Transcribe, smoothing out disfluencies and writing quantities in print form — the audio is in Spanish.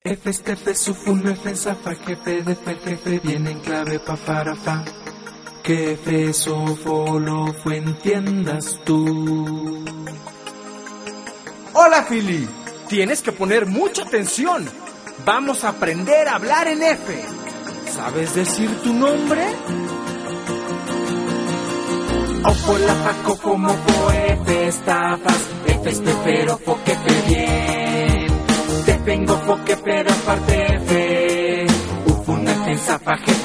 F, estefe, sufun, F, zafa, jefe, defe, jefe, viene en clave, pa, para, fa. Que F, sofo, lo, fue, entiendas tú. Hola, Philly. Tienes que poner mucha atención. Vamos a aprender a hablar en F. ¿Sabes decir tu nombre? Ofo, la, fa, cofo, mofo, F, estafas, F, estefero, fo, que fe, bien. Te vengo, fo, que pero aparte F. Ufun, F, zafa, jefe,